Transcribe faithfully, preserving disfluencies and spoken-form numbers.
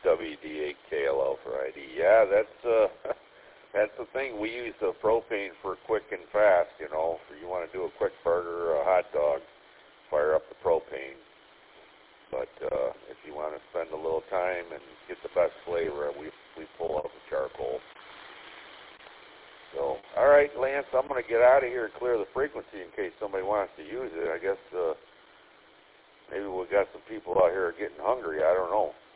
W D eight K L L for I D. Yeah, that's uh, that's the thing. We use the propane for quick and fast. You know, if you want to do a quick burger or a hot dog, fire up the propane. But uh, if you want to spend a little time and get the best flavor, we we pull out the charcoal. So, all right, Lance, I'm going to get out of here and clear the frequency in case somebody wants to use it. I guess uh, maybe we got some people out here getting hungry. I don't know.